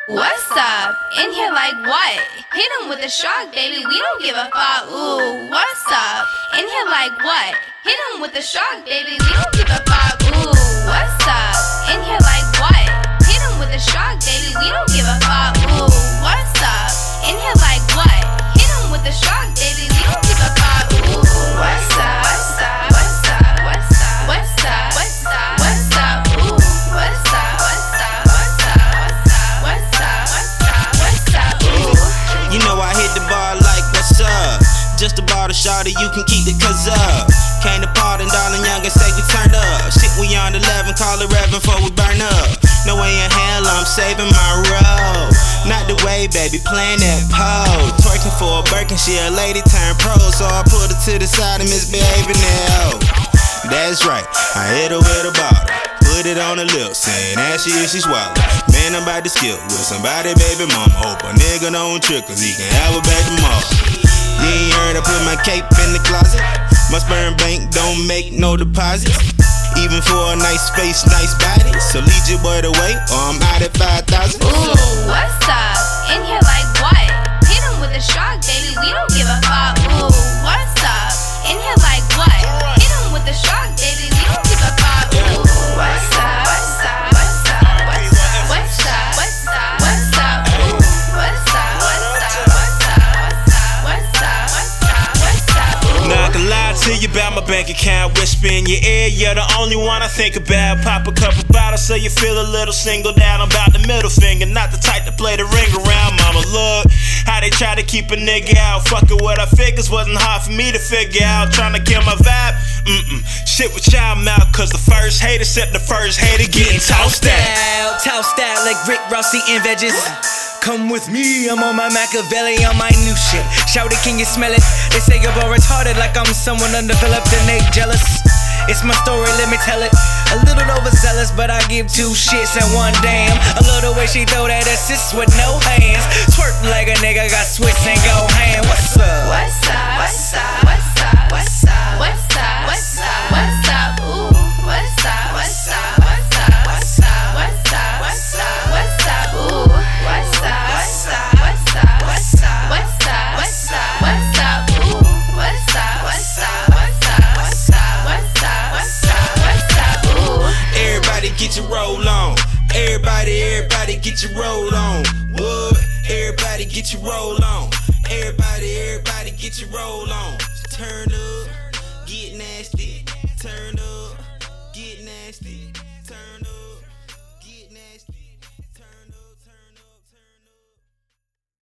What's up? In here like what? Hit him with a shark, baby, we don't give a fuck. Ooh, what's up? In here like what? Hit him with a shark, baby, we don't give a fuck. Ooh, what's up? In here like what? Hit him with a shark, baby, we don't give a fuck. Ooh, what's up? In here like what? Hit him with a shark, baby, we don't give a fuck. Ooh, what's up? What's up? What's up? What's up? What's up? What's up? What's up? Ooh, what's up? What's up? What's up? What's up? What's up? What's up? Ooh. You know I hit the bar like what's up? Just about a shawty, you can keep the cuz up. Came to party, darling, young and say we turned up. Shit, we on 11, call it Reverend before we burn up. No way in hell, I'm saving my road. Not the way, baby, playing that pole. Twerking for a Birkin, she a lady turned pro. So I pulled her to the side and misbehaving now. That's right, I hit her with a bottle. Put it on her lips, saying ask she if she swallow. Man, I'm about to skip with somebody, baby mama. Hope a nigga don't trick, cause he can have a baby mama. You ain't heard I put my cape in the closet. My sperm bank don't make no deposits. Even for a nice face, nice body. So lead your boy the way, or I'm out at 5,000. Ooh, what's up? In here like what? Hit him with a shark, baby, we don't give a fuck. Ooh, what's up? In here like what? Hit him with a shark, baby, we don't give a fuck. Ooh, what's up? What's up? What's up? What's up? What's up? What's up? What's up? Ooh, what's up? What's up? What's up? What's up? What's up? What's up? Ooh. Not gonna lie to you about my bank account. Whisper in your ear, you're the only one I think about. Pop a couple bottles so you feel a little singled out. I'm about the middle finger, not the type to play the ring around. Mama, look how they try to keep a nigga out. Fucking with our figures wasn't hard for me to figure out. Trying to kill my vibe, shit with y'all mouth. Cause the first hater set the first hater getting tossed out. Tossed out like Rick Ross eating veggies. Come with me, I'm on my Machiavelli, on my new shit. Shout it, can you smell it? They say you're retarded, like I'm someone undeveloped and they jealous. It's my story, let me tell it. A little overzealous, but I give two shits and one damn. A little way she throw that assist with no hands. Twerk like a nigga got Swiss and go ham. What's up? What's up? What's up? What's up? What's up? What's up? What's up? What's up? Ooh, what's up? What's up? What's up? What's up? What's up? What's up? What's up? Ooh, what's up? What's up? What's up? What's up? What's up? What's up? What's up? Ooh, what's up? What's up? What's up? What's up? What's up? What's up? What's up? Ooh. Everybody get your roll on. Everybody get your roll on. What? Everybody get your roll on. Everybody get your roll on. Turn up, get nasty. Turn up, get nasty. Turn